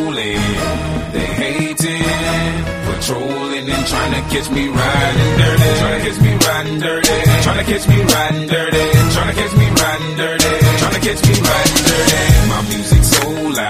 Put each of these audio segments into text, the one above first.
rolling, they hating, patrolling and trying to catch me riding dirty, trying to catch me riding dirty, trying to catch me riding dirty, trying to catch me riding dirty, trying to catch me riding dirty. My music so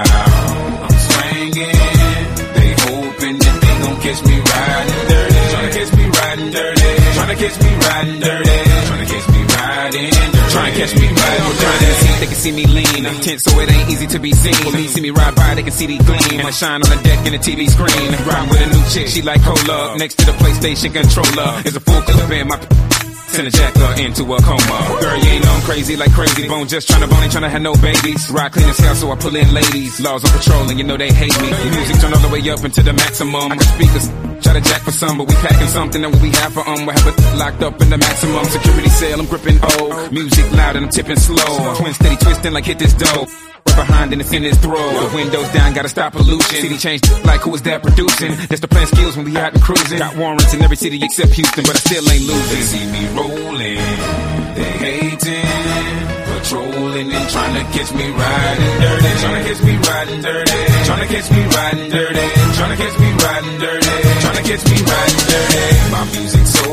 loud, I'm swinging, they hoping that they gon' catch me riding dirty, trying to catch me riding dirty, trying to catch me riding dirty, trying to catch me riding dirty. Try and catch me riding dirty. They can see me lean, tense so it ain't easy to be seen. When they see me ride by, they can see the gleam. I shine on the deck in the TV screen. Ride with a new chick, she like cola. Next to the PlayStation controller is a full clip in my send a jacker into a coma. Girl, you ain't on crazy like Crazy Bone. Just tryna bone, ain't tryna have no babies. Ride clean as hell, so I pull in ladies. Laws on patrol, and you know they hate me. Music turn all the way up into the maximum. I got speakers, try to jack for some, but we packing something that we have for we have it locked up in the maximum security cell. I'm gripping music loud and I'm tipping slow. Twin steady twisting like hit this dough. Right behind and it's in his throat. The windows down, gotta stop pollution. City changed like who is that producing? That's the plan skills when we out and cruising. Got warrants in every city except Houston, but I still ain't losing. They see me rolling, they hating, patrolling and trying to catch me riding dirty, trying to catch me riding dirty, trying to catch me riding dirty, trying to catch me riding dirty, trying to catch me riding dirty. My music so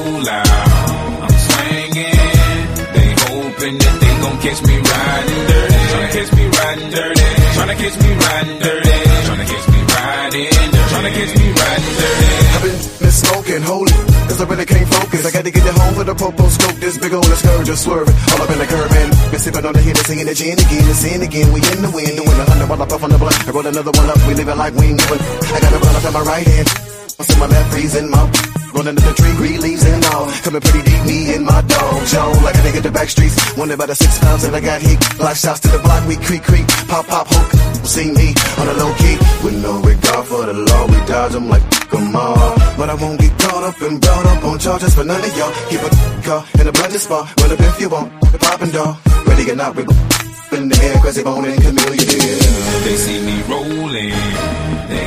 loud, I'm swinging, they hoping that they gon' catch me riding dirty, trying to catch me riding dirty, trying to catch me riding dirty, trying to catch me riding dirty, trying to catch me riding dirty. I've been smoking holy, cause I really can't focus. I got to get it home with a popo scope. This big old scourge just swerving all up in the curb and been sipping on the hit and singing the gin again and sin again. We in the wind, doing 100 while I puff on the blunt. I roll another one up, we living like we ain't doing. I got a blunt up in my right hand, what's in my left, freezing my rolling to the tree, green leaves and all. Coming pretty deep, me and my dog Joe. Like a nigga the back streets, wanted by the 6 pounds and I got heat. Block shots to the block, we creak, pop, hook. See me on the low key, with no regard for the law. We dodge them like come on, but I won't get caught up and brought up on charges for none of y'all. Keep a car in a budget spot, run up if you want. Poppin' dog, ready or not, we in the air, Crazy Bone and Chameleon. They see me rolling, they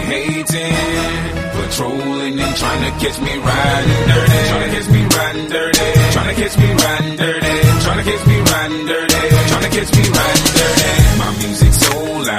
hating, patrolling and trying to catch me riding dirty, trying to catch me riding dirty, trying to catch me riding dirty, trying to catch me riding dirty, trying to catch me riding dirty. My music so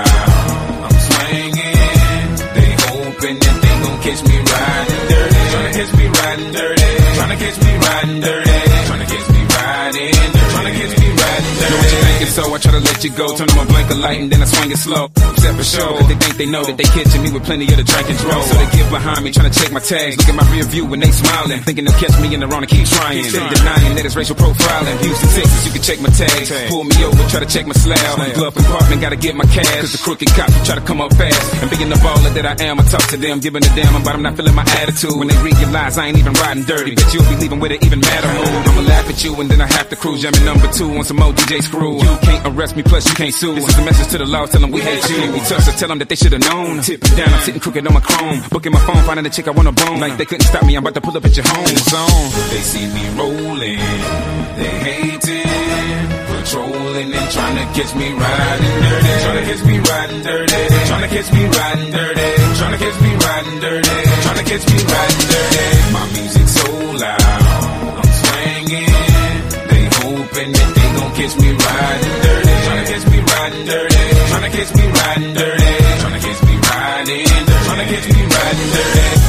loud, I'm swinging, they hoping that they gon' catch me riding dirty, trying to catch me riding dirty, trying to catch me riding dirty, trying to catch me riding dirty, trying to catch me riding dirty. Know what you thinking, so I try to let you go. Turn on my blinker light and then I swing it slow. Except for show, cause they think they know that they catching me with plenty of the drink and draw. So they get behind me trying to check my tags. Look at my rear view when they smiling, thinking they'll catch me in the wrong and keep trying. Instead of denying that it's racial profiling. Houston, Texas, you can check my tags. Pull me over, try to check my slab. Glove compartment, gotta get my cash. Cause the crooked cops try to come up fast. And being the baller that I am, I talk to them, giving a damn about them not feeling my attitude. When they realize I ain't even riding dirty, bet you'll be leaving with it even madder mood. I'ma laugh at you and then I have to cruise. Jamming number 2 on some more DJ screw. You can't arrest me, plus you can't sue. This is a message to the law, tell them we hate you. We touch to tell them that they should've known. Tipping down, I'm sitting crooked on my chrome. Booking my phone, finding a chick I wanna bone. Like they couldn't stop me, I'm about to pull up at your home. It's on. They see me rolling, they hating, patrolling and trying to catch me riding dirty, trying to catch me riding dirty, trying to catch me riding dirty, trying to catch me riding dirty, trying to catch me riding dirty. My music so loud, I'm swinging, they hoping that they gon' catch me riding dirty, trying to catch me riding dirty, trying to catch me riding dirty, trying to catch me riding dirty, trying to catch me riding dirty.